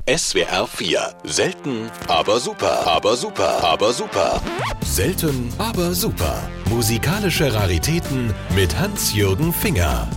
SWR 4. Selten, aber super. Aber super. Aber super. Selten, aber super. Musikalische Raritäten mit Hans-Jürgen Finger.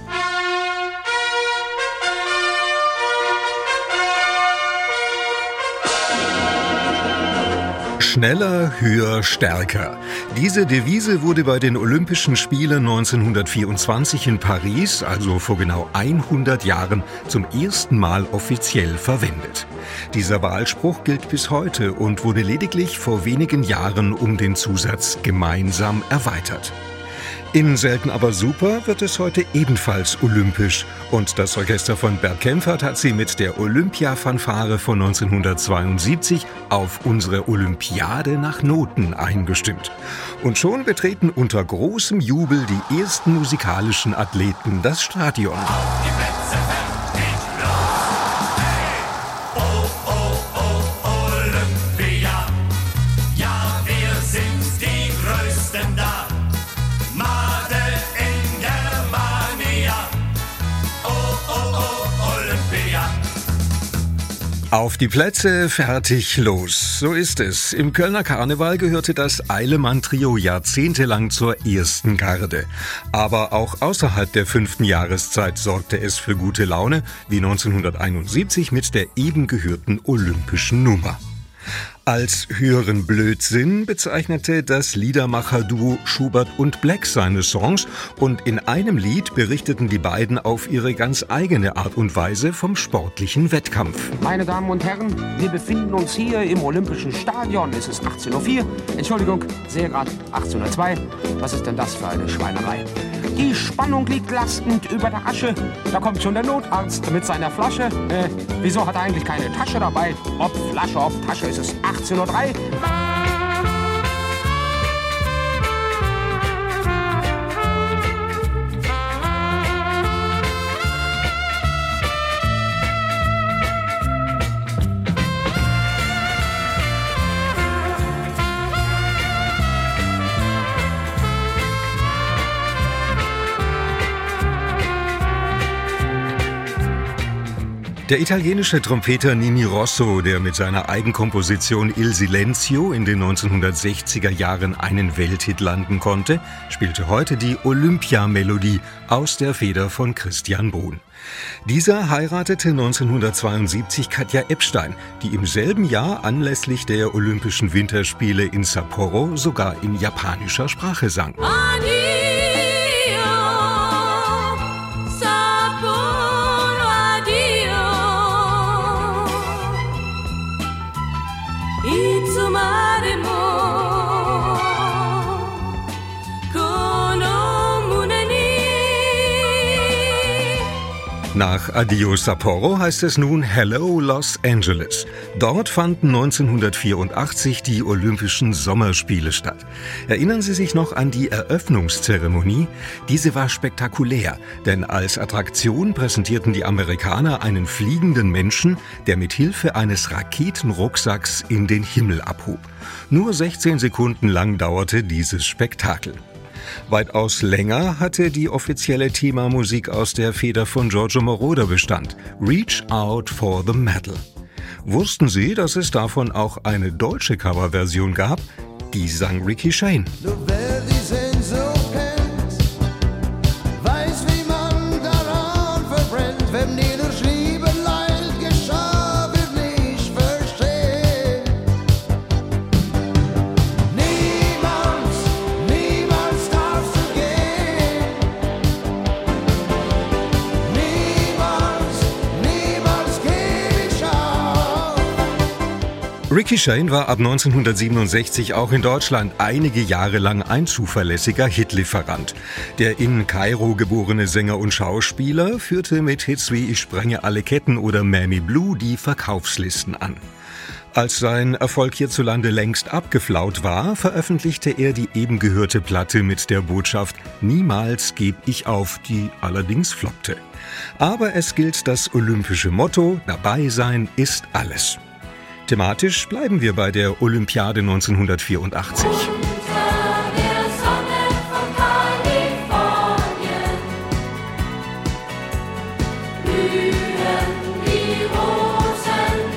Schneller, höher, stärker. Diese Devise wurde bei den Olympischen Spielen 1924 in Paris, also vor genau 100 Jahren, zum ersten Mal offiziell verwendet. Dieser Wahlspruch gilt bis heute und wurde lediglich vor wenigen Jahren um den Zusatz gemeinsam erweitert. In Selten aber super wird es heute ebenfalls olympisch und das Orchester von Bert Kaempfert hat sie mit der Olympia-Fanfare von 1972 auf unsere Olympiade nach Noten eingestimmt. Und schon betreten unter großem Jubel die ersten musikalischen Athleten das Stadion. Die Plätze fertig, los, hey! Oh, Olympia, ja, wir sind die Größten da. Made in Germania, Olympia. Auf die Plätze, fertig, los. So ist es. Im Kölner Karneval gehörte das Eilemann-Trio jahrzehntelang zur ersten Garde. Aber auch außerhalb der 5. Jahreszeit sorgte es für gute Laune, wie 1971 mit der eben gehörten olympischen Nummer. Als höheren Blödsinn bezeichnete das Liedermacher-Duo Schubert und Black seine Songs und in einem Lied berichteten die beiden auf ihre ganz eigene Art und Weise vom sportlichen Wettkampf. Meine Damen und Herren, wir befinden uns hier im Olympischen Stadion. Es ist 18:04 Uhr. Entschuldigung, sehe gerade 18:02 Uhr. Was ist denn das für eine Schweinerei? Die Spannung liegt lastend über der Asche. Da kommt schon der Notarzt mit seiner Flasche. Wieso hat er eigentlich keine Tasche dabei? Ob Flasche, ob Tasche, ist es 18:03 Uhr. Der italienische Trompeter Nini Rosso, der mit seiner Eigenkomposition Il Silenzio in den 1960er Jahren einen Welthit landen konnte, spielte heute die Olympia-Melodie aus der Feder von Christian Bruhn. Dieser heiratete 1972 Katja Epstein, die im selben Jahr anlässlich der Olympischen Winterspiele in Sapporo sogar in japanischer Sprache sang. Nach Addio Sapporo heißt es nun Hello Los Angeles. Dort fanden 1984 die Olympischen Sommerspiele statt. Erinnern Sie sich noch an die Eröffnungszeremonie? Diese war spektakulär, denn als Attraktion präsentierten die Amerikaner einen fliegenden Menschen, der mit Hilfe eines Raketenrucksacks in den Himmel abhob. Nur 16 Sekunden lang dauerte dieses Spektakel. Weitaus länger hatte die offizielle Themamusik aus der Feder von Giorgio Moroder Bestand. Reach Out for the Medal. Wussten Sie, dass es davon auch eine deutsche Coverversion gab? Die sang Ricky Shane. Ricky Shane war ab 1967 auch in Deutschland einige Jahre lang ein zuverlässiger Hitlieferant. Der in Kairo geborene Sänger und Schauspieler führte mit Hits wie Ich sprenge alle Ketten oder Mammy Blue die Verkaufslisten an. Als sein Erfolg hierzulande längst abgeflaut war, veröffentlichte er die eben gehörte Platte mit der Botschaft Niemals geb ich auf, die allerdings floppte. Aber es gilt das olympische Motto, dabei sein ist alles. Thematisch bleiben wir bei der Olympiade 1984. Blühen die Rosen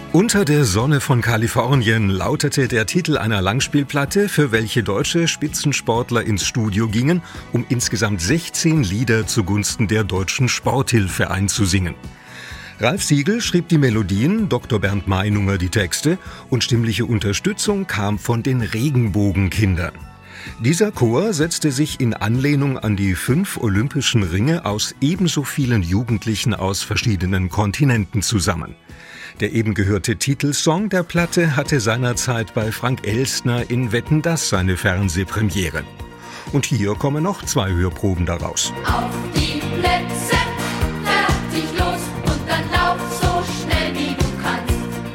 Unter der Sonne von Kalifornien lautete der Titel einer Langspielplatte, für welche deutsche Spitzensportler ins Studio gingen, um insgesamt 16 Lieder zugunsten der Deutschen Sporthilfe einzusingen. Ralf Siegel schrieb die Melodien, Dr. Bernd Meinunger die Texte und stimmliche Unterstützung kam von den Regenbogenkindern. Dieser Chor setzte sich in Anlehnung an die 5 olympischen Ringe aus ebenso vielen Jugendlichen aus verschiedenen Kontinenten zusammen. Der eben gehörte Titelsong der Platte hatte seinerzeit bei Frank Elstner in Wetten, dass seine Fernsehpremiere. Und hier kommen noch 2 Hörproben daraus. Auf die Plätze, fertig, los und dann lauf so schnell wie du kannst.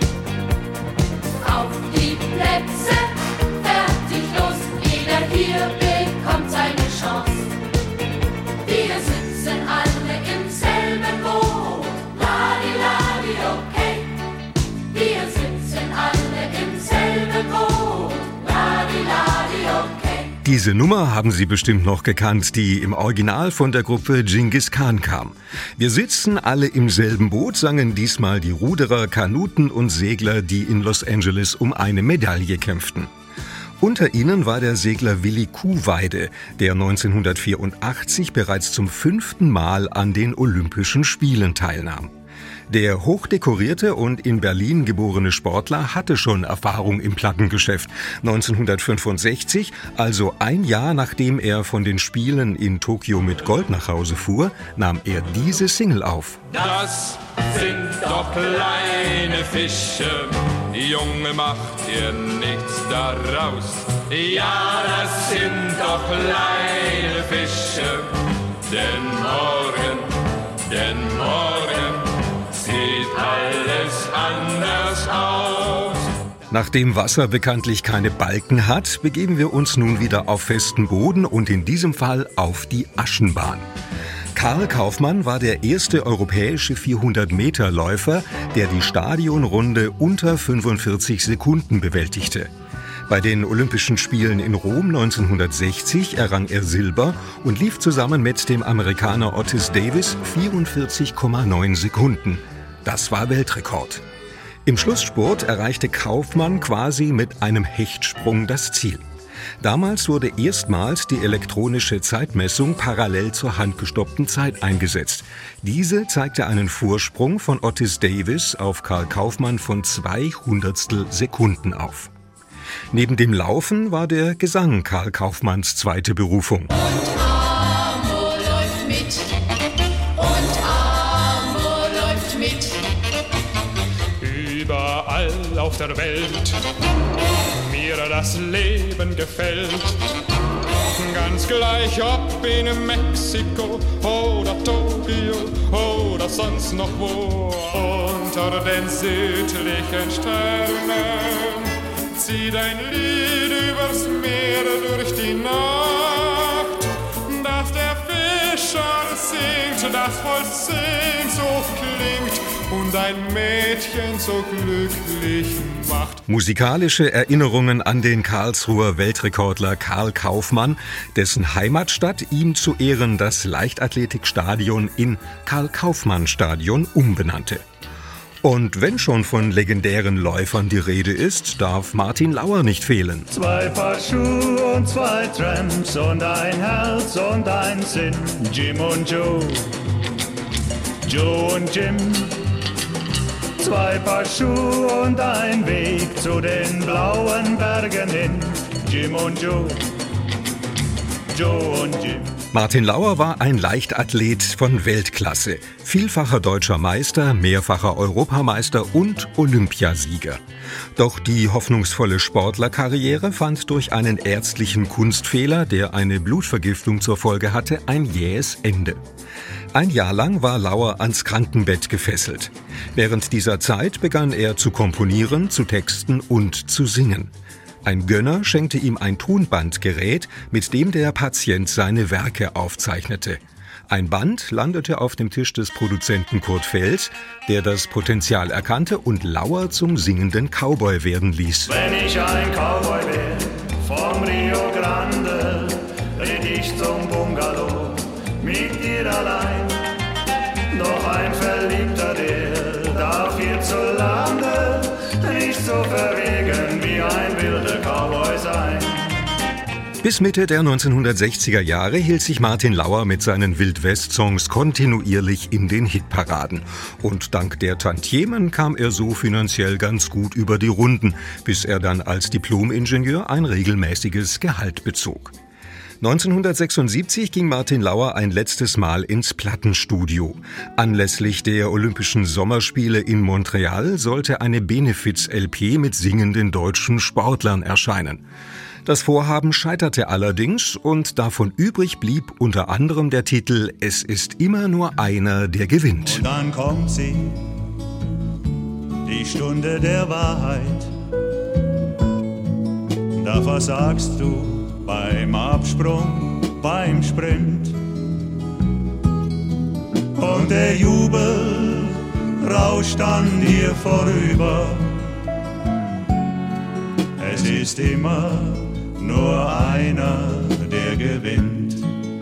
Auf die Plätze, fertig, los, jeder hier bekommt seine Chance. Wir sitzen alle im selben Boot, ladi, okay. Wir sitzen alle im selben Boot, ladi, okay. Diese Nummer haben Sie bestimmt noch gekannt, die im Original von der Gruppe Genghis Khan kam. Wir sitzen alle im selben Boot, sangen diesmal die Ruderer, Kanuten und Segler, die in Los Angeles um eine Medaille kämpften. Unter ihnen war der Segler Willi Kuhweide, der 1984 bereits zum 5. Mal an den Olympischen Spielen teilnahm. Der hochdekorierte und in Berlin geborene Sportler hatte schon Erfahrung im Plattengeschäft. 1965, also ein Jahr nachdem er von den Spielen in Tokio mit Gold nach Hause fuhr, nahm er diese Single auf. Das sind doch kleine Fische, Junge, macht ihr nichts daraus. Ja, das sind doch kleine Fische, denn morgen sieht alles anders aus. Nachdem Wasser bekanntlich keine Balken hat, begeben wir uns nun wieder auf festen Boden und in diesem Fall auf die Aschenbahn. Karl Kaufmann war der erste europäische 400-Meter-Läufer, der die Stadionrunde unter 45 Sekunden bewältigte. Bei den Olympischen Spielen in Rom 1960 errang er Silber und lief zusammen mit dem Amerikaner Otis Davis 44,9 Sekunden. Das war Weltrekord. Im Schlussspurt erreichte Kaufmann quasi mit einem Hechtsprung das Ziel. Damals wurde erstmals die elektronische Zeitmessung parallel zur handgestoppten Zeit eingesetzt. Diese zeigte einen Vorsprung von Otis Davis auf Karl Kaufmann von 200 Sekunden auf. Neben dem Laufen war der Gesang Karl Kaufmanns zweite Berufung. Und Amo läuft mit. Und Amo läuft mit. Überall auf der Welt mir das Leben gefällt. Ganz gleich ob in Mexiko oder Tokio oder sonst noch wo. Unter den südlichen Sternen zieht ein Lied übers Meer durch die Nacht, dass der Fischer singt, das voll Sehnsucht klingt und ein Mädchen so glücklich macht. Musikalische Erinnerungen an den Karlsruher Weltrekordler Karl Kaufmann, dessen Heimatstadt ihm zu Ehren das Leichtathletikstadion in Karl-Kaufmann-Stadion umbenannte. Und wenn schon von legendären Läufern die Rede ist, darf Martin Lauer nicht fehlen. 2 Paar Schuhe und 2 Tramps und ein Herz und ein Sinn. Jim und Joe, Joe und Jim. 2 Paar Schuhe und ein Weg zu den blauen Bergen hin. Jim und Joe, Joe und Jim. Martin Lauer war ein Leichtathlet von Weltklasse, vielfacher deutscher Meister, mehrfacher Europameister und Olympiasieger. Doch die hoffnungsvolle Sportlerkarriere fand durch einen ärztlichen Kunstfehler, der eine Blutvergiftung zur Folge hatte, ein jähes Ende. Ein Jahr lang war Lauer ans Krankenbett gefesselt. Während dieser Zeit begann er zu komponieren, zu texten und zu singen. Ein Gönner schenkte ihm ein Tonbandgerät, mit dem der Patient seine Werke aufzeichnete. Ein Band landete auf dem Tisch des Produzenten Kurt Fels, der das Potenzial erkannte und Lauer zum singenden Cowboy werden ließ. Wenn ich ein Cowboy wär, vom Rio Grande, ritt ich zum Bungalow, mit dir allein. Doch ein Verliebter, der darf hierzulande so verwegen wie ein wilder Cowboy sein. Bis Mitte der 1960er Jahre hielt sich Martin Lauer mit seinen Wild-West-Songs kontinuierlich in den Hitparaden. Und dank der Tantiemen kam er so finanziell ganz gut über die Runden, bis er dann als Diplom-Ingenieur ein regelmäßiges Gehalt bezog. 1976 ging Martin Lauer ein letztes Mal ins Plattenstudio. Anlässlich der Olympischen Sommerspiele in Montreal sollte eine Benefiz-LP mit singenden deutschen Sportlern erscheinen. Das Vorhaben scheiterte allerdings und davon übrig blieb unter anderem der Titel »Es ist immer nur einer, der gewinnt«. Und dann kommt sie, die Stunde der Wahrheit. Da versagst du beim Absprung, beim Sprint. Und der Jubel rauscht an dir vorüber. Es ist immer nur einer, der gewinnt.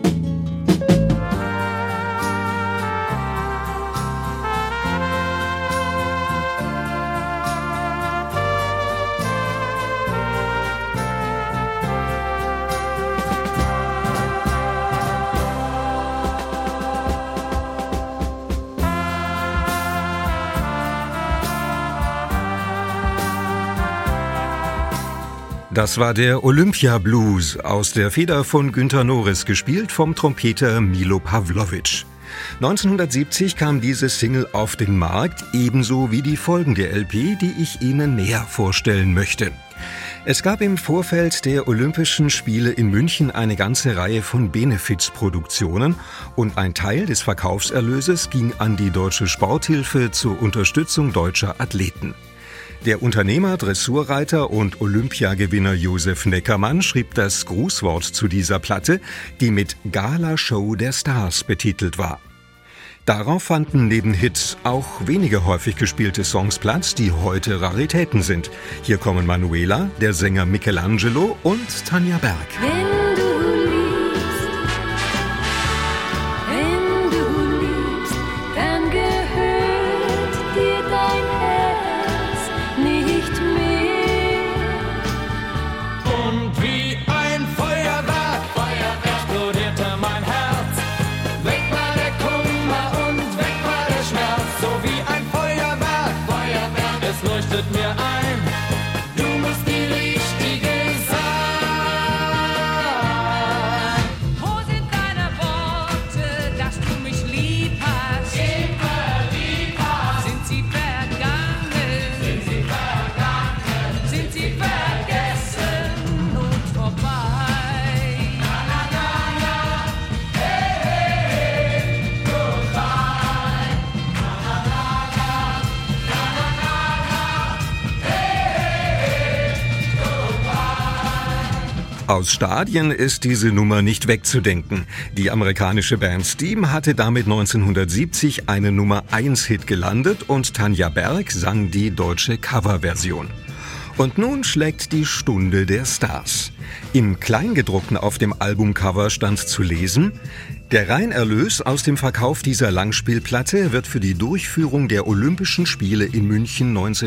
Das war der Olympia-Blues, aus der Feder von Günter Norris, gespielt vom Trompeter Milo Pavlovic. 1970 kam diese Single auf den Markt, ebenso wie die folgende LP, die ich Ihnen näher vorstellen möchte. Es gab im Vorfeld der Olympischen Spiele in München eine ganze Reihe von Benefiz-Produktionen und ein Teil des Verkaufserlöses ging an die Deutsche Sporthilfe zur Unterstützung deutscher Athleten. Der Unternehmer, Dressurreiter und Olympiagewinner Josef Neckermann schrieb das Grußwort zu dieser Platte, die mit Gala-Show der Stars betitelt war. Darauf fanden neben Hits auch weniger häufig gespielte Songs Platz, die heute Raritäten sind. Hier kommen Manuela, der Sänger Michelangelo und Tanja Berg. Aus Stadien ist diese Nummer nicht wegzudenken. Die amerikanische Band Steam hatte damit 1970 einen Nummer-1-Hit gelandet und Tanja Berg sang die deutsche Coverversion. Und nun schlägt die Stunde der Stars. Im Kleingedruckten auf dem Albumcover stand zu lesen: Der Reinerlös aus dem Verkauf dieser Langspielplatte wird für die Durchführung der Olympischen Spiele in München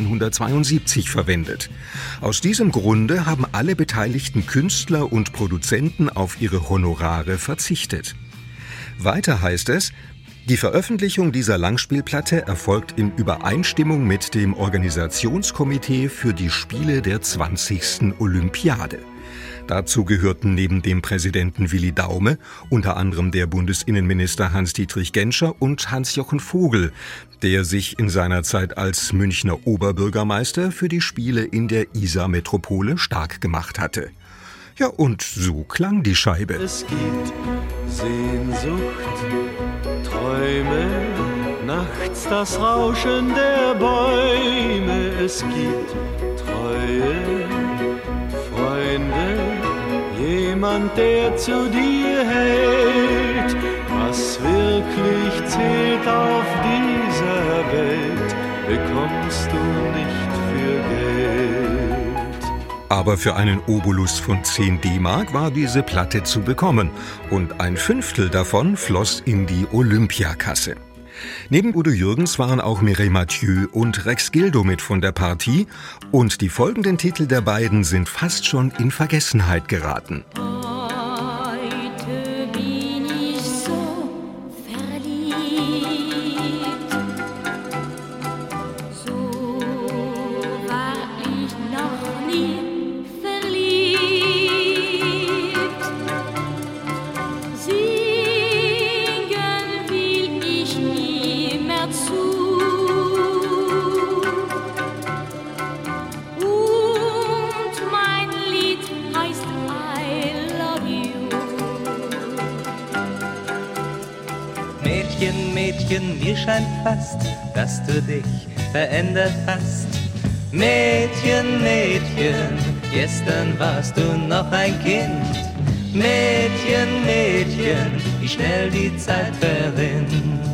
1972 verwendet. Aus diesem Grunde haben alle beteiligten Künstler und Produzenten auf ihre Honorare verzichtet. Weiter heißt es: Die Veröffentlichung dieser Langspielplatte erfolgt in Übereinstimmung mit dem Organisationskomitee für die Spiele der 20. Olympiade. Dazu gehörten neben dem Präsidenten Willi Daume unter anderem der Bundesinnenminister Hans-Dietrich Genscher und Hans-Jochen Vogel, der sich in seiner Zeit als Münchner Oberbürgermeister für die Spiele in der Isar-Metropole stark gemacht hatte. Ja, und so klang die Scheibe. Es gibt Sehnsucht, Träume, nachts das Rauschen der Bäume. Es gibt Treue, Freunde, jemand, der zu dir hält. Was wirklich zählt auf dieser Welt, bekommst du nicht für Geld. Aber für einen Obolus von 10 D-Mark war diese Platte zu bekommen und ein 1/5 davon floss in die Olympiakasse. Neben Udo Jürgens waren auch Mireille Mathieu und Rex Gildo mit von der Partie und die folgenden Titel der beiden sind fast schon in Vergessenheit geraten. Heute bin ich so verliebt, so war ich noch nie verliebt. Singen will ich nie mehr zu. Und mein Lied heißt I love you. Mädchen, Mädchen, mir scheint fast, dass du dich verändert hast. Mädchen, Mädchen, gestern warst du noch ein Kind. Mädchen, Mädchen, wie schnell die Zeit verrinnt.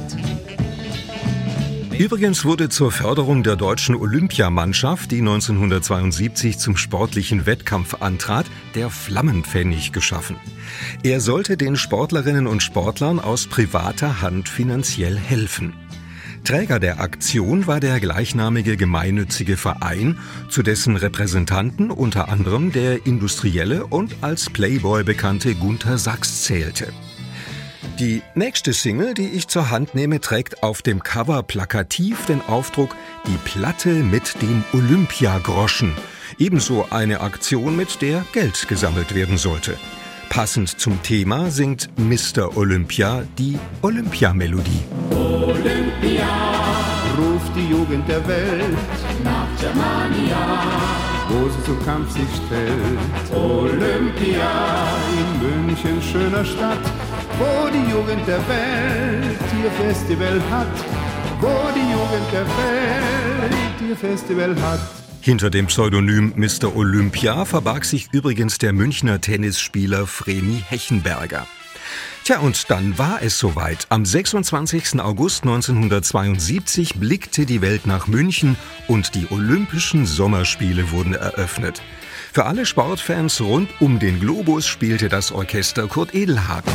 Übrigens wurde zur Förderung der deutschen Olympiamannschaft, die 1972 zum sportlichen Wettkampf antrat, der Flammenpfennig geschaffen. Er sollte den Sportlerinnen und Sportlern aus privater Hand finanziell helfen. Träger der Aktion war der gleichnamige gemeinnützige Verein, zu dessen Repräsentanten unter anderem der industrielle und als Playboy bekannte Gunter Sachs zählte. Die nächste Single, die ich zur Hand nehme, trägt auf dem Cover plakativ den Aufdruck »Die Platte mit dem Olympiagroschen«. Ebenso eine Aktion, mit der Geld gesammelt werden sollte. Passend zum Thema singt Mr. Olympia die Olympiamelodie. Olympia ruft die Jugend der Welt nach Germania, wo sie zum Kampf sich stellt. Olympia in München, schöner Stadt, wo die Jugend der Welt ihr Festival hat, wo die Jugend der Welt ihr Festival hat. Hinter dem Pseudonym Mr. Olympia verbarg sich übrigens der Münchner Tennisspieler Vreni Hechenberger. Tja, und dann war es soweit. Am 26. August 1972 blickte die Welt nach München und die Olympischen Sommerspiele wurden eröffnet. Für alle Sportfans rund um den Globus spielte das Orchester Kurt Edelhagen.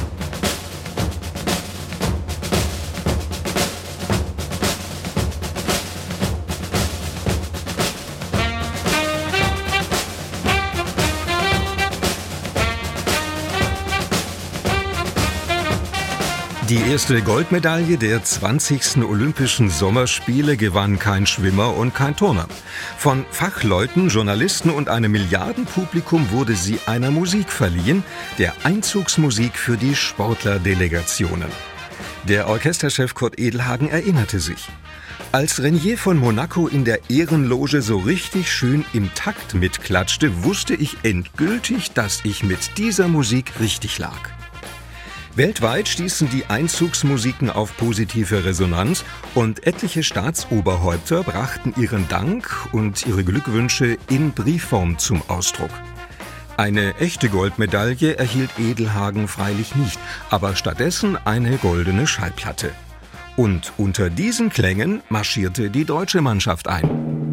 Die erste Goldmedaille der 20. Olympischen Sommerspiele gewann kein Schwimmer und kein Turner. Von Fachleuten, Journalisten und einem Milliardenpublikum wurde sie einer Musik verliehen, der Einzugsmusik für die Sportlerdelegationen. Der Orchesterchef Kurt Edelhagen erinnerte sich: Als Renier von Monaco in der Ehrenloge so richtig schön im Takt mitklatschte, wusste ich endgültig, dass ich mit dieser Musik richtig lag. Weltweit stießen die Einzugsmusiken auf positive Resonanz und etliche Staatsoberhäupter brachten ihren Dank und ihre Glückwünsche in Briefform zum Ausdruck. Eine echte Goldmedaille erhielt Edelhagen freilich nicht, aber stattdessen eine goldene Schallplatte. Und unter diesen Klängen marschierte die deutsche Mannschaft ein.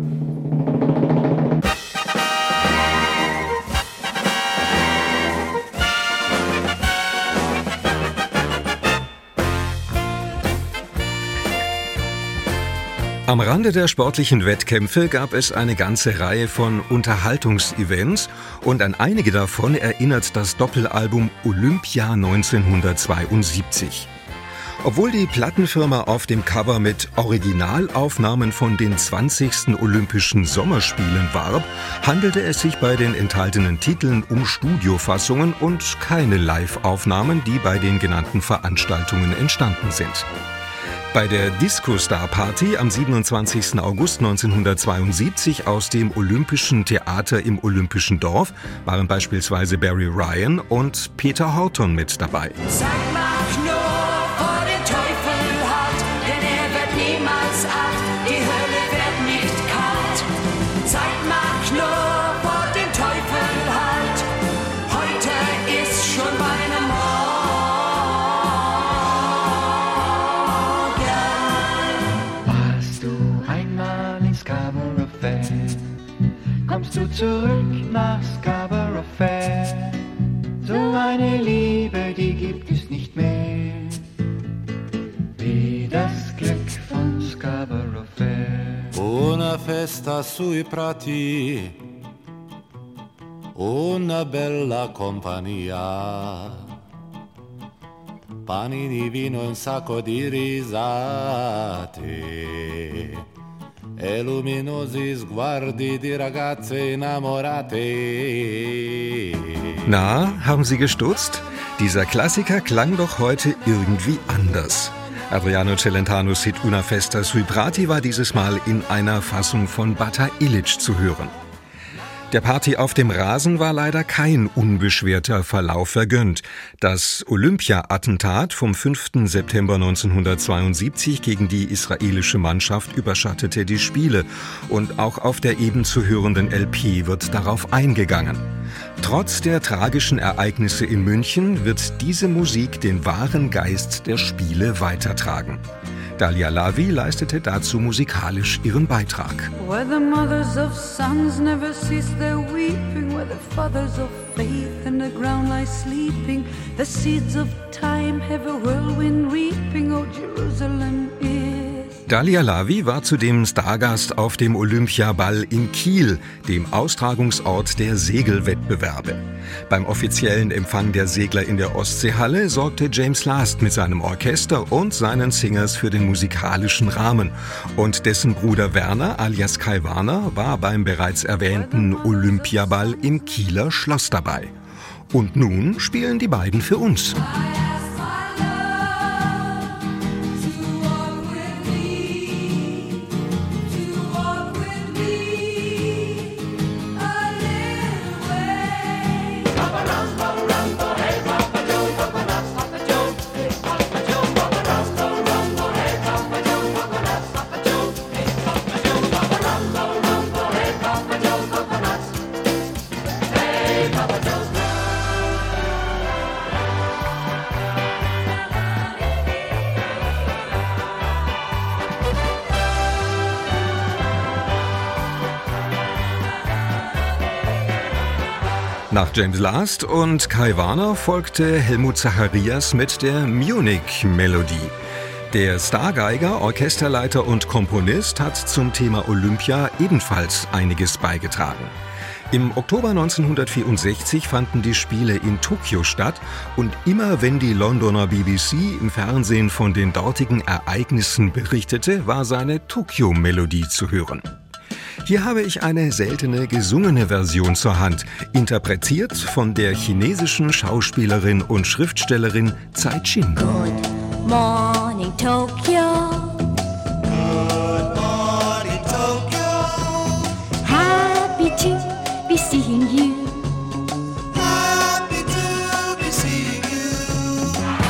Am Rande der sportlichen Wettkämpfe gab es eine ganze Reihe von Unterhaltungsevents und an einige davon erinnert das Doppelalbum Olympia 1972. Obwohl die Plattenfirma auf dem Cover mit Originalaufnahmen von den 20. Olympischen Sommerspielen warb, handelte es sich bei den enthaltenen Titeln um Studiofassungen und keine Live-Aufnahmen, die bei den genannten Veranstaltungen entstanden sind. Bei der Disco-Star-Party am 27. August 1972 aus dem Olympischen Theater im Olympischen Dorf waren beispielsweise Barry Ryan und Peter Horton mit dabei. Sag mal nur, wo der Teufel hat, denn er wird niemals alt, die Hölle wird nicht kalt. Sag mal nur, wo der Teufel hat, heute ist schon meine Morgen. Warst du einmal in Scarborough Fair, kommst du zurück nach Scarborough Fair. So eine Liebe, die gibt es nicht mehr, wie das Glück Una festa sui prati, una bella compagnia, pani di vino e un sacco di risate e luminosi sguardi di ragazze innamorate. Na, haben Sie gestutzt? Dieser Klassiker klang doch heute irgendwie anders. Adriano Celentanos Hit Una Festa sui Prati war dieses Mal in einer Fassung von Bata Ilic zu hören. Der Party auf dem Rasen war leider kein unbeschwerter Verlauf vergönnt. Das Olympia-Attentat vom 5. September 1972 gegen die israelische Mannschaft überschattete die Spiele. Und auch auf der eben zu hörenden LP wird darauf eingegangen. Trotz der tragischen Ereignisse in München wird diese Musik den wahren Geist der Spiele weitertragen. Dalia Lavi leistete dazu musikalisch ihren Beitrag. Where the mothers of sons never cease their weeping, where the fathers of faith in the ground lie sleeping, the seeds of time have a whirlwind reaping, oh Jerusalem is. Dalia Lavi war zudem Stargast auf dem Olympiaball in Kiel, dem Austragungsort der Segelwettbewerbe. Beim offiziellen Empfang der Segler in der Ostseehalle sorgte James Last mit seinem Orchester und seinen Singers für den musikalischen Rahmen. Und dessen Bruder Werner alias Kai Warner war beim bereits erwähnten Olympiaball im Kieler Schloss dabei. Und nun spielen die beiden für uns. Nach James Last und Kai Warner folgte Helmut Zacharias mit der Munich-Melodie. Der Stargeiger, Orchesterleiter und Komponist hat zum Thema Olympia ebenfalls einiges beigetragen. Im Oktober 1964 fanden die Spiele in Tokio statt und immer wenn die Londoner BBC im Fernsehen von den dortigen Ereignissen berichtete, war seine Tokio-Melodie zu hören. Hier habe ich eine seltene gesungene Version zur Hand, interpretiert von der chinesischen Schauspielerin und Schriftstellerin Tsai Chin. Good morning, Tokyo. Good morning, Tokyo. Happy to be seeing you. Happy to be seeing you.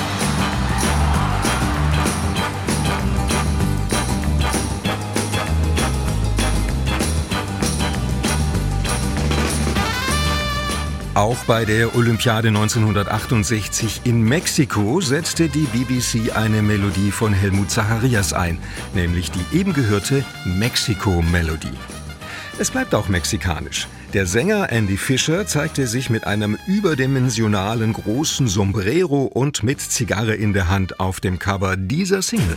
Auch bei der Olympiade 1968 in Mexiko setzte die BBC eine Melodie von Helmut Zacharias ein, nämlich die eben gehörte Mexiko-Melodie. Es bleibt auch mexikanisch. Der Sänger Andy Fisher zeigte sich mit einem überdimensionalen großen Sombrero und mit Zigarre in der Hand auf dem Cover dieser Single.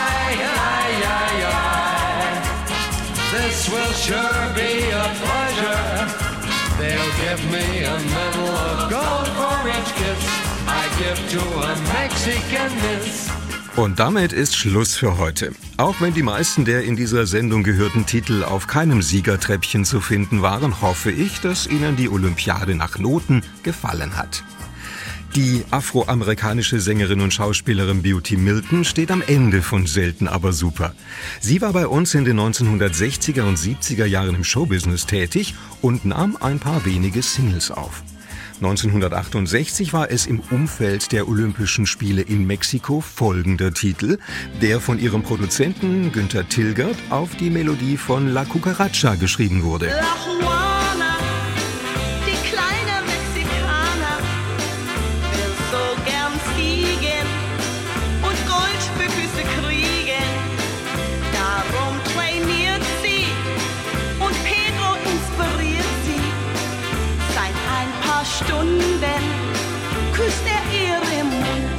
This will sure be a pleasure. They'll give me a medal of gold for each kiss I give to a Mexican miss. Und damit ist Schluss für heute. Auch wenn die meisten der in dieser Sendung gehörten Titel auf keinem Siegertreppchen zu finden waren, hoffe ich, dass Ihnen die Olympiade nach Noten gefallen hat. Die afroamerikanische Sängerin und Schauspielerin Beauty Milton steht am Ende von Selten aber super. Sie war bei uns in den 1960er und 70er Jahren im Showbusiness tätig und nahm ein paar wenige Singles auf. 1968 war es im Umfeld der Olympischen Spiele in Mexiko folgender Titel, der von ihrem Produzenten Günther Tilgert auf die Melodie von La Cucaracha geschrieben wurde. La Juana, die kleine Mexikaner, will so gern fliegen und Goldfüße kriegen. Darum trainiert sie und Pedro inspiriert sie. Seit ein paar Stunden küsst er ihren Mund.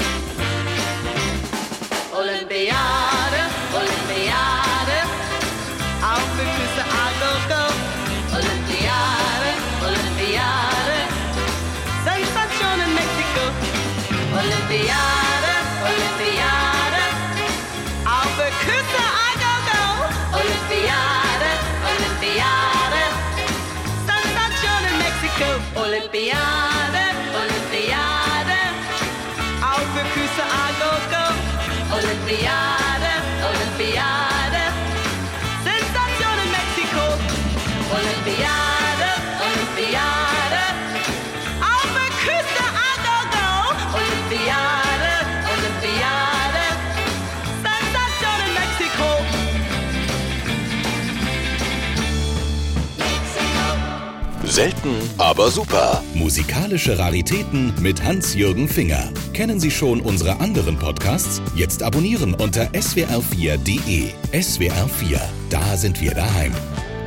Olympiade, Olympiade, auf Olympiade, Olympiade, auf für Küsse a go go. Olympiade, Olympiade, Sensation in Mexiko. Olympiade, Olympiade, auf für Küsse a go go. Olympiade, Olympiade, Sensation in Mexiko. Selten, aber super. Musikalische Raritäten mit Hans-Jürgen Finger. Kennen Sie schon unsere anderen Podcasts? Jetzt abonnieren unter swr4.de. SWR4, da sind wir daheim.